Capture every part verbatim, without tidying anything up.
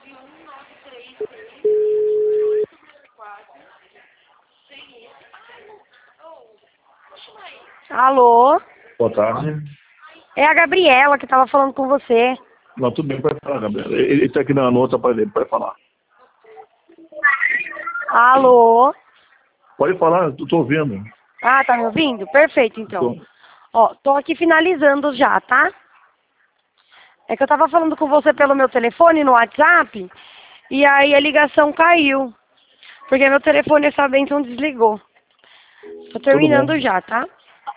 Alô? Boa tarde. É a Gabriela que estava falando com você. Não, tudo bem, pode falar, Gabriela. Ele está aqui na outra parede, pode falar. Alô? Pode falar, estou ouvindo. Ah, tá me ouvindo? Perfeito, então. Tô. Ó, tô aqui finalizando já, tá? É que eu tava falando com você pelo meu telefone no WhatsApp e aí a ligação caiu. Porque meu telefone, essa benção, desligou. Tô terminando bom. já, tá?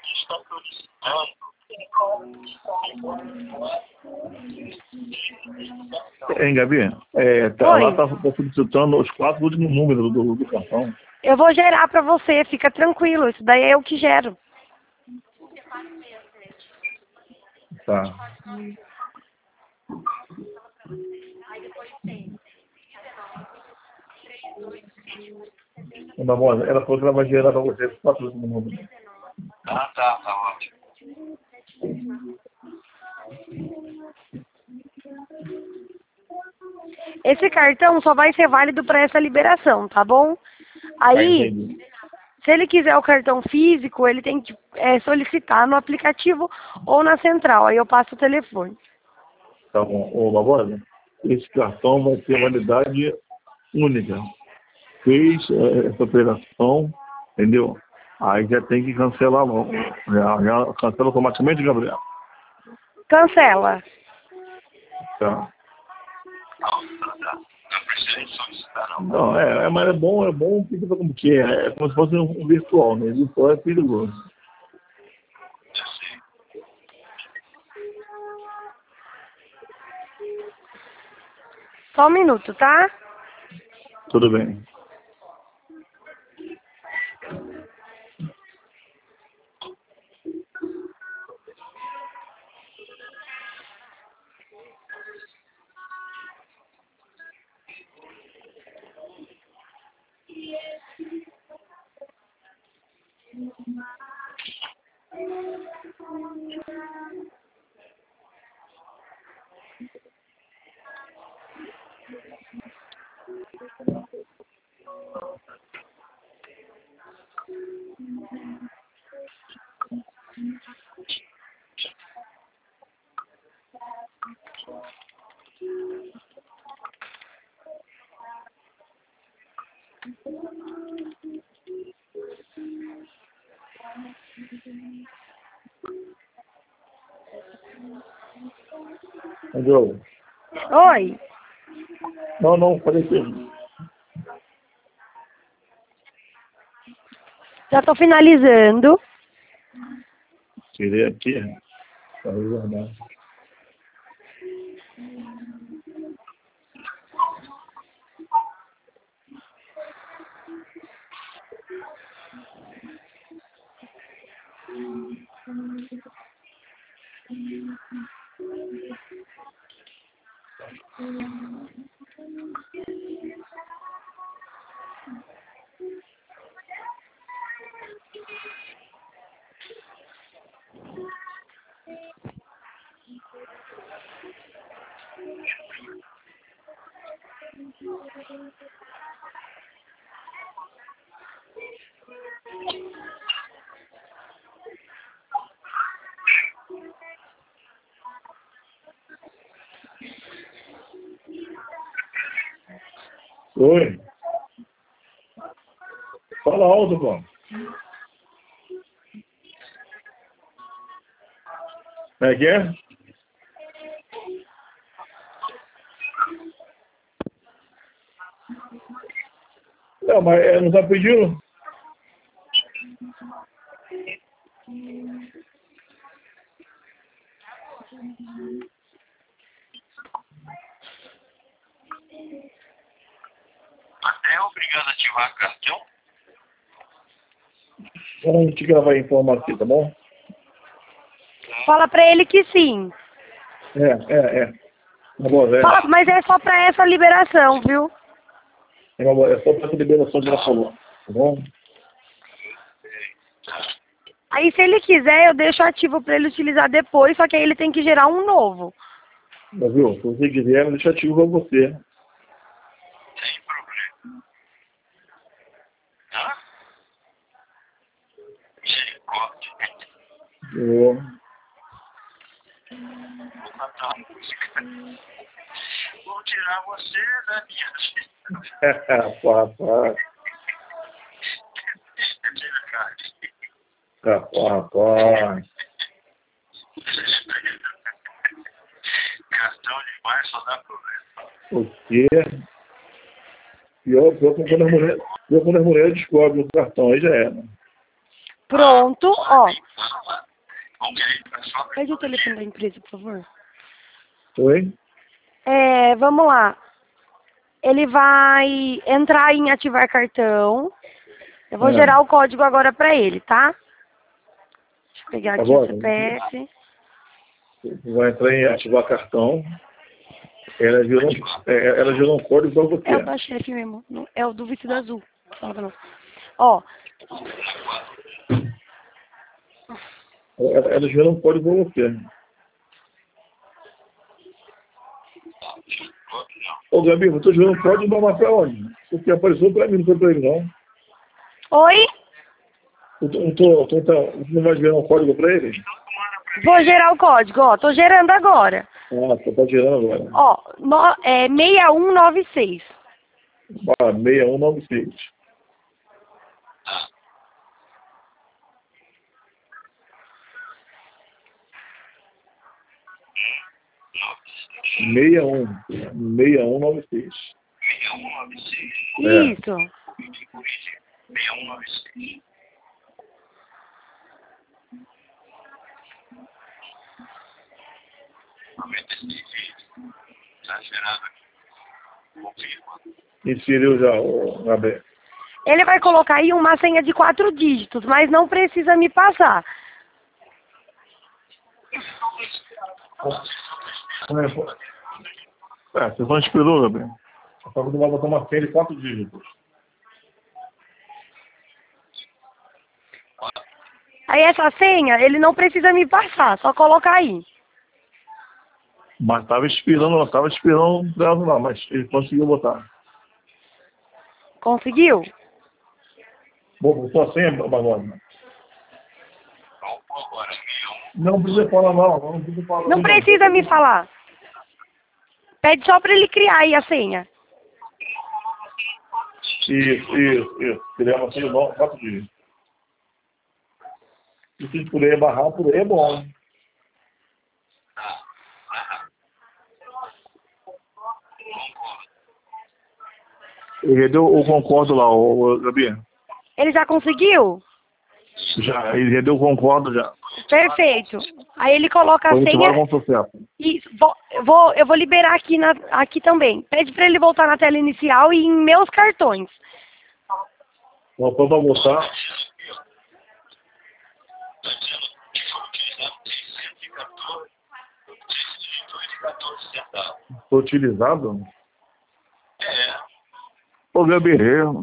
Hein, Gabi? É, tá, lá Oi. está solicitando os quatro últimos números do, do cartão. Eu vou gerar pra você, fica tranquilo. Isso daí é eu que gero. Tá. Tá bom, ela falou que ela vai gerar para você os quatro últimos números. Ah, tá, tá ótimo. Esse cartão só vai ser válido para essa liberação, tá bom? Tá, Aí, entendi. se ele quiser o cartão físico, ele tem que é, solicitar no aplicativo ou na central. Aí eu passo o telefone. Tá bom. Ô, Barbosa, esse cartão vai ter validade única. Fez é, essa operação, entendeu? Aí já tem que cancelar logo. Já, já cancela automaticamente, Gabriel. Cancela. Tá. Não, tá, tá. Não precisa de solicitar, não. Não, é, é, mas é bom, é bom porque como que é, é como se fosse um, um virtual, né? Virtual é perigoso. Eu sei. Só um minuto, tá? Tudo bem. Andrew. Oi. Não, não, falei que Já tô finalizando. tirei aqui. Tá reservado. Oi. Fala alto, pô. Como é que é? Não, mas é, não tá pedindo? Até é obrigado a ativar cartão? Vamos te gravar a informação, tá bom? Fala pra ele que sim. É, é, é. Tá bom, é. Fala, mas é só pra essa liberação, viu? É, uma boa, é só para essa liberação que ela falou, tá bom? Aí se ele quiser, eu deixo ativo pra ele utilizar depois, só que aí ele tem que gerar um novo. Mas, viu? Se você quiser, deixa ativo pra você. Misericórdia. Ô, Vou cantar uma música. Vou tirar você da minha vida. rapaz, Tira, cara. rapaz, rapaz. Cartão demais só dá problema. O quê? Pior, pior quando as mulheres, pior quando as mulheres descobrem o cartão, aí já era. Pronto, ó. Vamos querer ir pra só. Pede o telefone da empresa, por favor. Oi? É, vamos lá. Ele vai entrar em ativar cartão. Eu vou É. gerar o código agora pra ele, tá? Deixa eu pegar Tá aqui o bom? C P F. Vai entrar em ativar cartão. Ela gerou, é, ela gerou um código para você. É o da chefe mesmo. não- É o do vestido azul. Fala não. Ó, Ela, ela gerou um código para você. Ô, Gabi, eu tô gerando um código mas para onde? Porque apareceu para mim, não foi para ele, não. oi? Eu tô, eu tô, eu tô, você não vai gerar um código para ele? Vou gerar o código, ó. Tô gerando agora. Ah, você tá gerando agora. Ó, no, é seis um nove seis. Ah, seis um nove seis. seis um. seis um nove seis. seis um nove seis. É. Isso. seis um nove seis. Aumenta esse vídeo. Tá gerado aqui. Confirma. Inseriu já, o Gabi. Ele vai colocar aí uma senha de quatro dígitos, mas não precisa me passar. É, você só inspirou, Gabi. Só que você vai botar uma senha de quatro dígitos. Aí essa senha, ele não precisa me passar, só colocar aí. Mas estava esperando, estava esperando um prazo lá, mas ele conseguiu botar. Conseguiu? Bom, botou a senha, Barbosa? Vamos pôr agora. Não precisa falar não, não precisa falar. Não precisa me falar. Pede só pra ele criar aí a senha. Isso, isso, isso. Criar uma senha nova, quatro dígitos. E se por aí barrar, por aí é bom. Ele deu o concordo lá, o, o Gabi. Ele já conseguiu? Já, ele já deu o concordo já. Perfeito. Aí ele coloca a Foi senha com sucesso. e vou, eu vou, eu vou liberar aqui, na, aqui também. Pede pra ele voltar na tela inicial e em meus cartões. Então, para voltar, foi utilizado. Ô, Gabi, eu-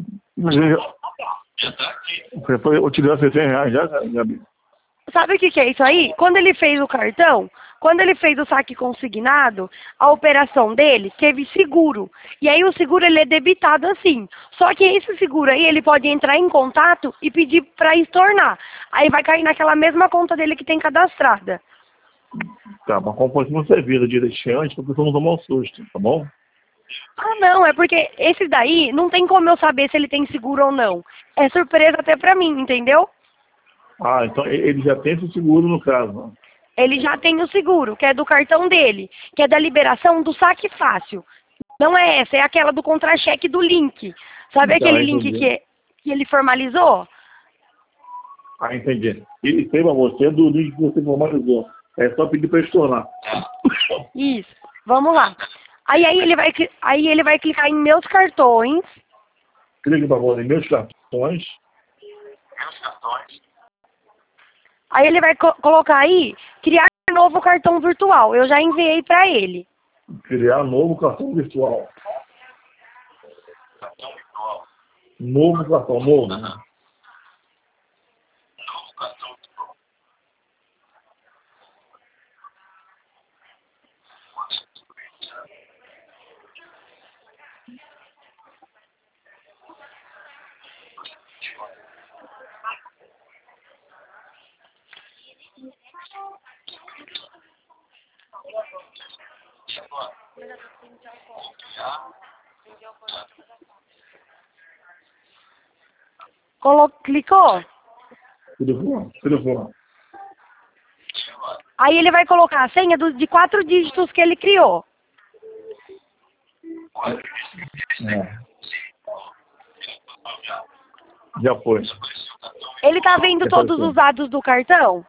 você foi utilizar cem reais já, Gabi? Sabe o que, que é isso aí? Quando ele fez o cartão, quando ele fez o saque consignado, a operação dele teve seguro. E aí o seguro ele é debitado assim. Só que esse seguro aí, ele pode entrar em contato e pedir para estornar. Aí vai cair naquela mesma conta dele que tem cadastrada. Tá, mas como continua servindo direitinho antes, porque você não tomar um susto, tá bom? Ah, não, é porque esse daí não tem como eu saber se ele tem seguro ou não. É surpresa até pra mim, entendeu? Ah, então e- ele já tem esse seguro no caso. Ele já tem o seguro, que é do cartão dele, que é da liberação do saque fácil. Não é essa, é aquela do contra-cheque do link. Sabe Tá, aquele link entendi. que, que ele formalizou? Ah, entendi. Ele tem pra você do link que você formalizou. É só pedir para estornar. Isso. Vamos lá. Aí, aí, ele vai, cli- aí ele vai clicar em meus cartões. Clique para você em meus cartões. Meus cartões. Aí ele vai co- colocar aí, criar novo cartão virtual. Eu já enviei para ele. Criar novo cartão virtual. Cartão virtual. Novo cartão, novo. Né? Novo cartão virtual. Colo... Clicou? Telefone, telefone. Aí ele vai colocar a senha do, de quatro dígitos que ele criou. É. Já foi. Ele tá vendo todos os dados do cartão?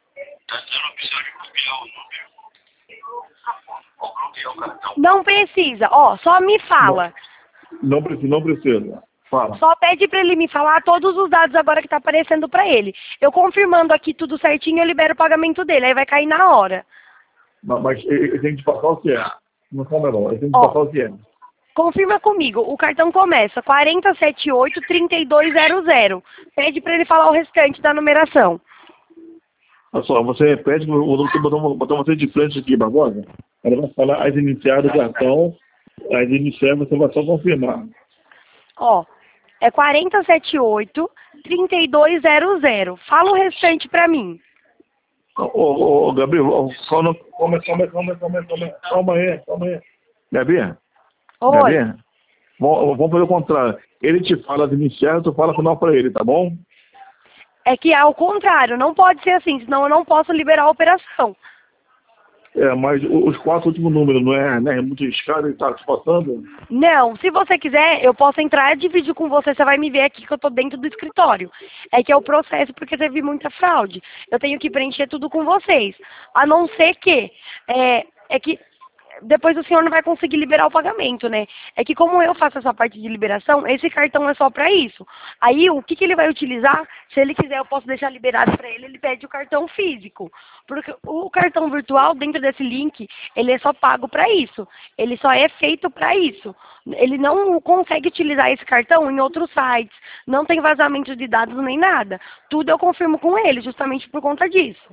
Não precisa. Ó, só me fala. Não precisa, não precisa. Fala. Só pede pra ele me falar todos os dados agora que tá aparecendo pra ele. Eu confirmando aqui tudo certinho, eu libero o pagamento dele. Aí vai cair na hora. Mas, mas eu tenho que te passar o que é. Não calma não, eu tenho que Ó, passar o que é. Confirma comigo. O cartão começa quatro zero sete oito, três dois zero zero. Pede pra ele falar o restante da numeração. Olha só, você repete, eu vou botar, botar você de frente aqui, Barbosa. Ela vai falar as iniciais do cartão, as iniciais você vai só confirmar. Ó, é quatro zero sete oito, três dois zero zero. Fala o restante pra mim. Ô, ô, ô, Gabriel, ô, calma, calma, calma, calma, calma, calma, calma aí, calma aí. Gabriel, Oi. Gabriel, vamos vamos fazer o contrário. Ele te fala as iniciais, tu fala o final pra ele, tá bom? É que ao contrário, não pode ser assim, senão eu não posso liberar a operação. É, mas os quatro últimos números, não é, né? É muito escada e tá te passando? Não, se você quiser, eu posso entrar e dividir com você, você vai me ver aqui que eu tô dentro do escritório. É que é o processo porque teve muita fraude. Eu tenho que preencher tudo com vocês. A não ser que, é, é que depois o senhor não vai conseguir liberar o pagamento, né? É que como eu faço essa parte de liberação, esse cartão é só para isso. Aí o que, que ele vai utilizar? Se ele quiser, eu posso deixar liberado para ele, ele pede o cartão físico. Porque o cartão virtual, dentro desse link, ele é só pago para isso. Ele só é feito para isso. Ele não consegue utilizar esse cartão em outros sites. Não tem vazamento de dados nem nada. Tudo eu confirmo com ele, justamente por conta disso.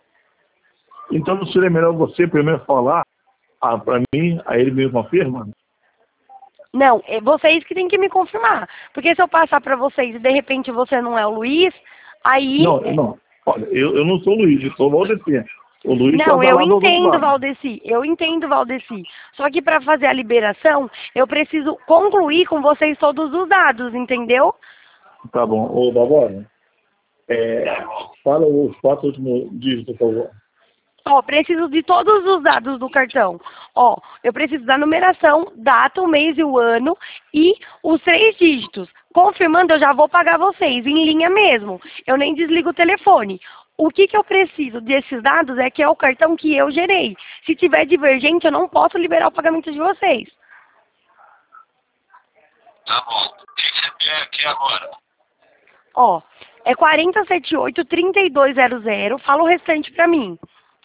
Então não seria melhor você primeiro falar ah, para mim, aí ele me confirma? Não, é vocês que têm que me confirmar. Porque se eu passar para vocês e de repente você não é o Luiz, aí... Não, não. Olha, eu, eu não sou o Luiz, eu sou o Valdeci. O Luiz Não, tá eu lá do outro entendo, lado. Valdeci. Eu entendo, Valdeci. Só que para fazer a liberação, eu preciso concluir com vocês todos os dados, entendeu? Tá bom. Ô, Barbosa, é, fala os quatro últimos dígitos, por favor. Ó, preciso de todos os dados do cartão. Ó, eu preciso da numeração, data, o mês e o ano e os três dígitos. Confirmando, eu já vou pagar vocês, em linha mesmo. Eu nem desligo o telefone. O que, que eu preciso desses dados é que é o cartão que eu gerei. Se tiver divergente, eu não posso liberar o pagamento de vocês. Tá bom. O que você quer aqui agora? Ó, é quatro zero sete oito, três dois zero zero. Fala o restante pra mim.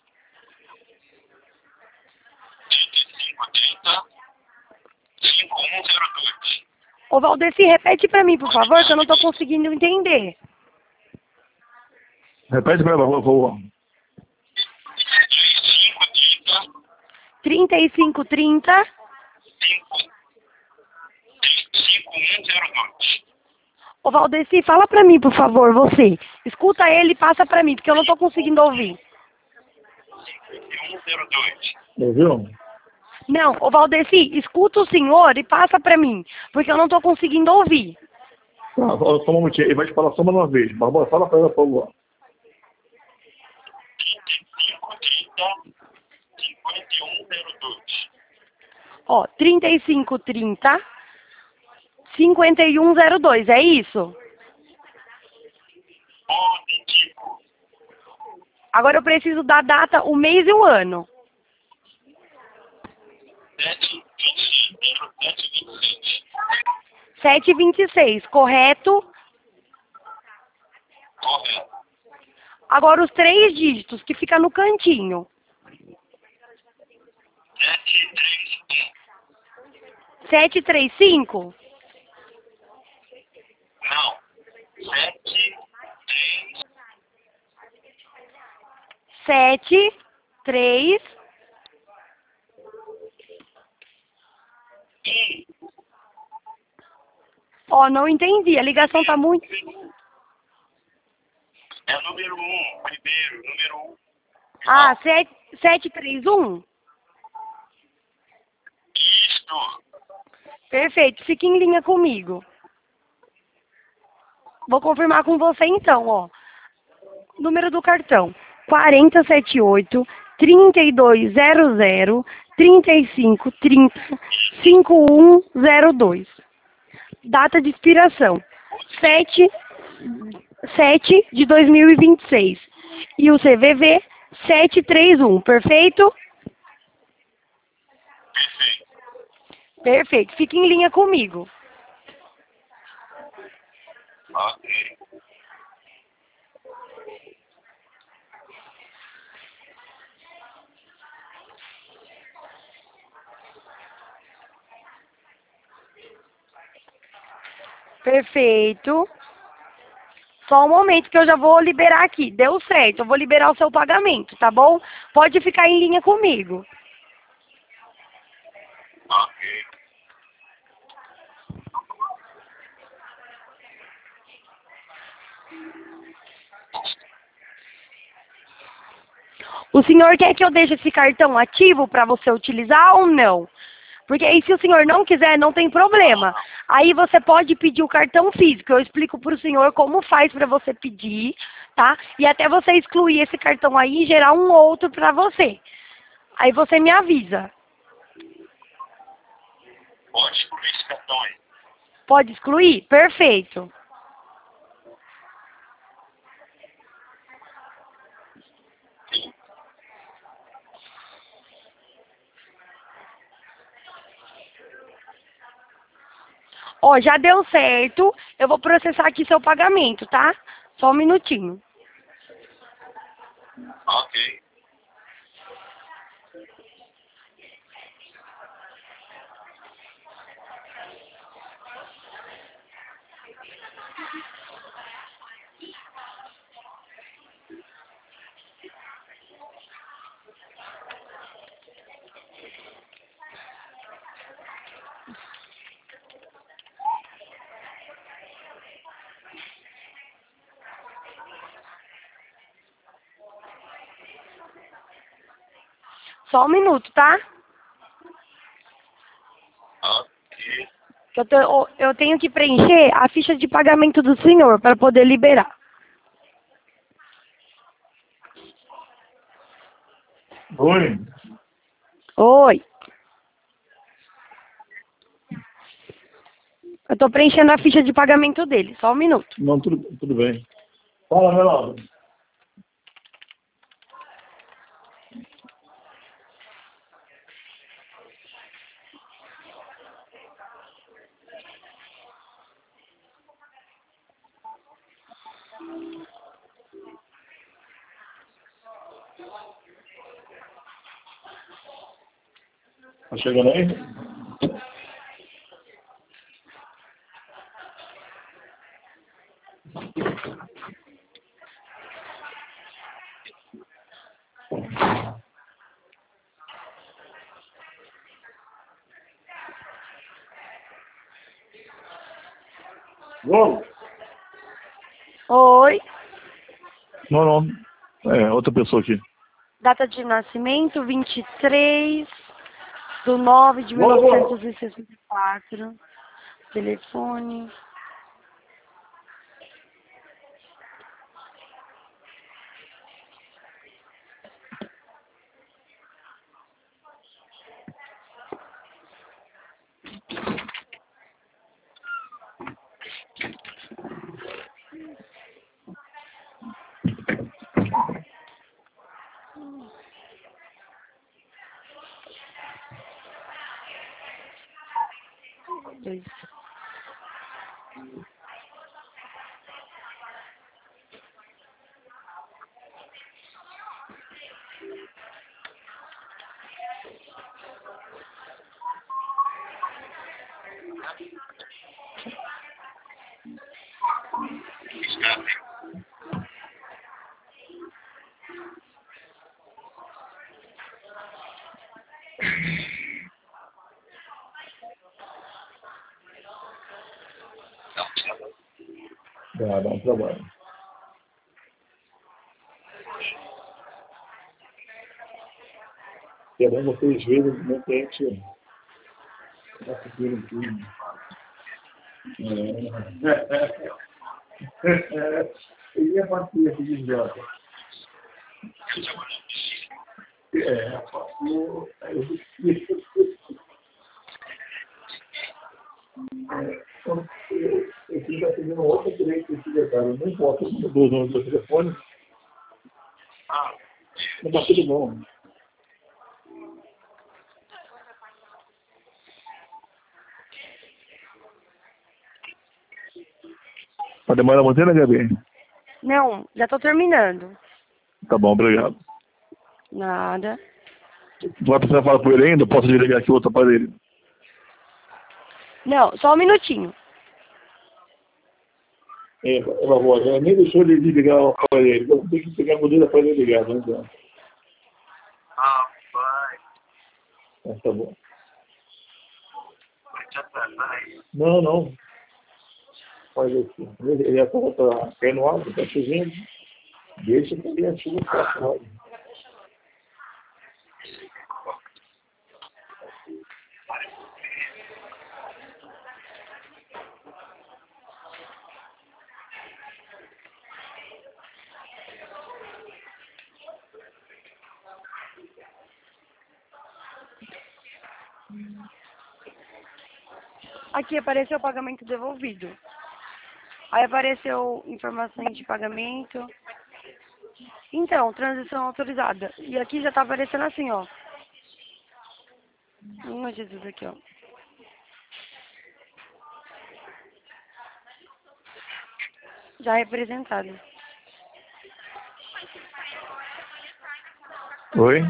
cinco um zero dois. Ô, Valdeci, repete pra mim, por favor, que eu não tô conseguindo entender. Repete para ela, por favor. trinta e cinco trinta. cinco um zero dois. Ô, Valdeci, fala pra mim, por favor, você. Escuta ele e passa pra mim, porque eu não tô conseguindo ouvir. cinco um zero dois. Ouviu? Não, ô, Valdeci, escuta o senhor e passa pra mim, porque eu não tô conseguindo ouvir. Tá, só um minutinho. Ele vai te falar só mais uma vez. Barbosa, fala para ela, por favor. cinco trinta, cinquenta e um zero dois. Ó, trinta e cinco trinta, cinquenta e um zero dois, é isso? Positivo. Agora eu preciso da data, o mês e o ano. sete vinte e sete vinte e seis. sete vinte e seis, correto? Correto. Agora os três dígitos que fica no cantinho. sete três um. sete três cinco? Não. sete três. sete três. Ó, não entendi. A ligação tá muito... É o número um, primeiro, número um. Ah, sete três um? Isto. Perfeito, fica em linha comigo. vou confirmar com você então, ó. Número do cartão: quatro zero sete oito, três dois zero zero, três cinco três zero, cinco um zero dois. Data de expiração: sete, sete de dois mil e vinte e seis. E o C V V sete três um, perfeito? Perfeito. Perfeito. Fique em linha comigo. Ok. Perfeito. Só um momento que eu já vou liberar aqui. Deu certo, eu vou liberar o seu pagamento, tá bom? Pode ficar em linha comigo. Ok. O senhor quer que eu deixe esse cartão ativo para você utilizar ou não? Porque aí se o senhor não quiser, não tem problema. Aí você pode pedir o cartão físico. Eu explico para o senhor como faz para você pedir, tá? E até você excluir esse cartão aí e gerar um outro para você. Aí você me avisa. Pode excluir esse cartão aí. Pode excluir? Perfeito. Ó, já deu certo. Eu vou processar aqui seu pagamento, tá? Só um minutinho. Ok. Só um minuto, tá? Ok. Eu, tô- eu tenho que preencher a ficha de pagamento do senhor para poder liberar. Oi. Oi. Eu tô preenchendo a ficha de pagamento dele. Só um minuto. Não, tudo, tudo bem. Fala, Renato. Tá chegando aí? Vamos? Oi. Não, não. É, outra pessoa aqui. Data de nascimento, vinte e três de nove de mil Vamos, novecentos vamos. e sessenta e quatro. Telefone. Dois. Dá, dá um trabalho. Que é bom vocês verem como é que a gente tá conseguindo tudo. É. Ele é paciente de idiota. É, passou. Aí eu disse. Eu fico atendendo outra direita desse detalhe. Não importa o número do número do telefone. Não tá tudo bom. Vai demorar muito, né, Gabi? Não, já tô terminando. Tá bom, obrigado. Nada. Vai precisar falar com ele ainda? Posso desligar aqui o outro aparelho? Não, só um minutinho. É, por favor, ela nem deixou ele desligar o aparelho. Eu tenho que pegar a modelo para ele ligar, não é? Rapaz, Ah, tá bom. vai te atrasar aí. Não, não. Faz assim. Ele já está caindo água, está chovendo. Deixa que ele a chuva passar. Aqui apareceu o pagamento devolvido. Aí apareceu informações de pagamento. Então, transição autorizada. E aqui já tá aparecendo assim, ó. Hum, Jesus, aqui, ó. Já representado. Oi?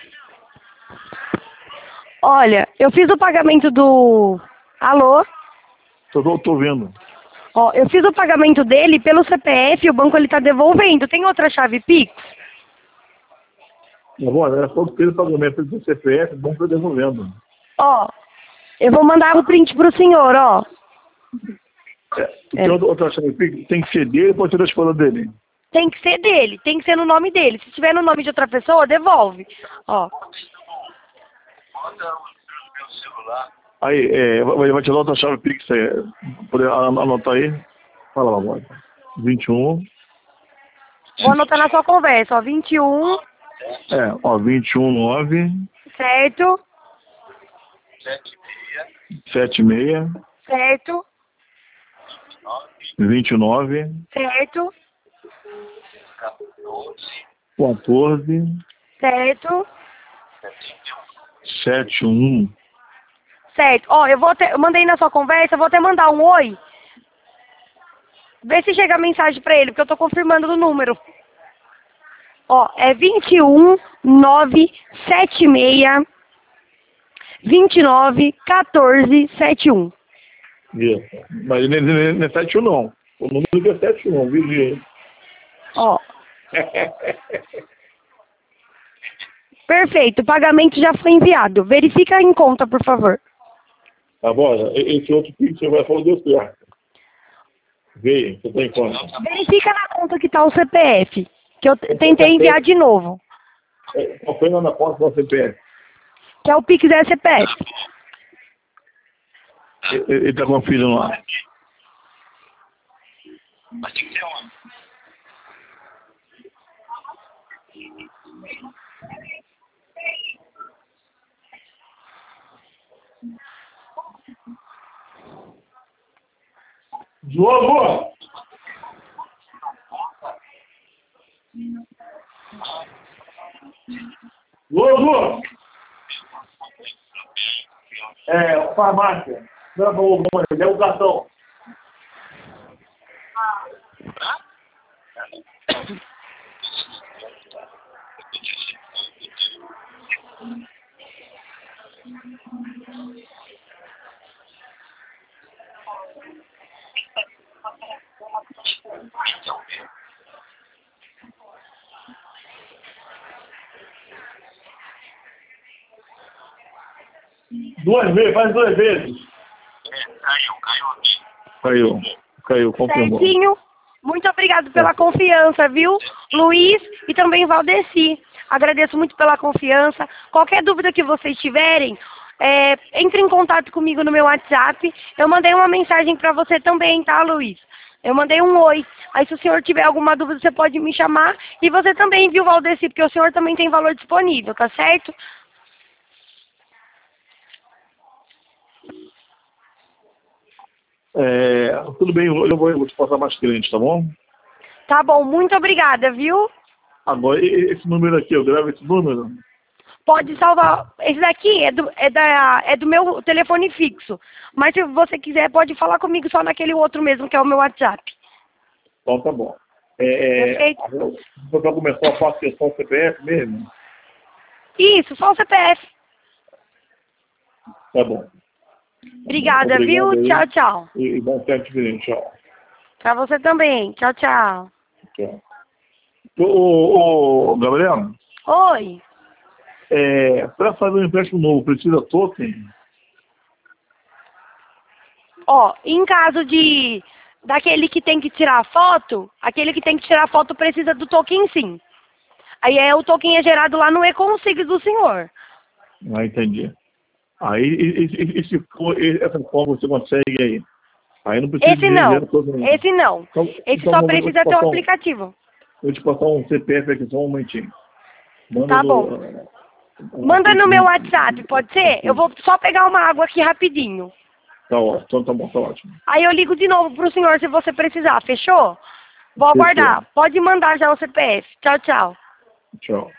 Olha, eu fiz o pagamento do... Alô? Tô, tô, tô vendo. Ó, eu fiz o pagamento dele pelo C P F e o banco ele tá devolvendo. Tem outra chave Pix? Tá bom, era só pelo pagamento do C P F, bom, tô devolvendo. Ó, eu vou mandar um print pro senhor, ó. É, tem outra, outra chave Pix, tem que ser dele ou pode ser da escola dele? Tem que ser dele, tem que ser no nome dele. Se tiver no nome de outra pessoa, devolve. Ó. Manda o meu celular. Aí, é, vai, vai te dar outra chave Pix, é, poder anotar aí. Fala lá, agora. vinte e um. Vou anotar na sua conversa, ó. vinte e um, É, ó, vinte e um, nove, certo? Sete meia, sete seis, Certo? nove, vinte e nove, Certo? quatorze, quatorze, Certo? setenta e um. setenta e um. Certo. Ó, eu vou até, eu mandei na sua conversa, eu vou até mandar um oi. Vê se chega a mensagem pra ele, porque eu tô confirmando o número. Ó, é vinte e um, nove, sete seis, vinte e nove, quatorze, setenta e um. Isso. Mas não é, não é sete um não. O número é sete um, vigia. Ó. Perfeito, o pagamento já foi enviado. Verifica em conta, por favor. Tá bom? Esse outro Pix você vai falar deu certo. Veio, você tá em conta. Verifica na conta que tá o C P F, que eu t- tentei enviar de novo. É, qual foi lá na porta do C P F? Que é o Pix da C P F. Ele, ele tá conferindo lá. Mas tem que ter uma. Diogo! Diogo! É, farmácia. Não, não, não, ele é o cartão. Duas vezes, faz duas vezes. É, caiu, caiu aqui. Caiu, caiu, confirmou. Certinho. Muito obrigado pela confiança, viu, Luiz e também Valdeci. Agradeço muito pela confiança. Qualquer dúvida que vocês tiverem, é, entre em contato comigo no meu WhatsApp. Eu mandei uma mensagem para você também, tá, Luiz? Eu mandei um oi. Aí se o senhor tiver alguma dúvida, você pode me chamar. E você também, viu, Valdeci? Porque o senhor também tem valor disponível, tá certo? É, tudo bem, eu vou, eu vou te passar mais clientes, tá bom? Tá bom, muito obrigada, viu? Agora, e- esse número aqui, eu gravo esse número? Pode salvar. Esse daqui é do, é, da, é do meu telefone fixo. Mas se você quiser, pode falar comigo só naquele outro mesmo, que é o meu WhatsApp. Então tá bom. É, é, Perfeito? você vai começar a parte só o C P F mesmo? Isso, só o C P F. Tá bom. Obrigada, Obrigado viu? aí. Tchau, tchau. E, e bom tempo diferente. Tchau. Pra você também. Tchau, tchau. Tchau. Ô, ô, ô, Gabriel, Oi. é, para fazer um empréstimo novo, precisa token? Ó, em caso de daquele que tem que tirar foto, aquele que tem que tirar foto precisa do token sim. Aí é o token é gerado lá no e-consigo do senhor. Ah, entendi. Aí, e, e, e se for, e- essa forma você consegue aí? Aí não precisa de Esse não. dinheiro todo mundo. Esse não. Então, Esse então só vou, vou te precisa ter o passar um, aplicativo. vou te passar um C P F aqui, só um momentinho. Manda Tá no... bom. uh, Manda no meu aqui, WhatsApp, pode ser? Eu vou só pegar uma água aqui rapidinho. tá ótimo, então tá bom, tá ótimo. Aí eu ligo de novo pro senhor se você precisar, fechou? Vou Fechou. aguardar. Pode mandar já o C P F. Tchau, tchau. Tchau.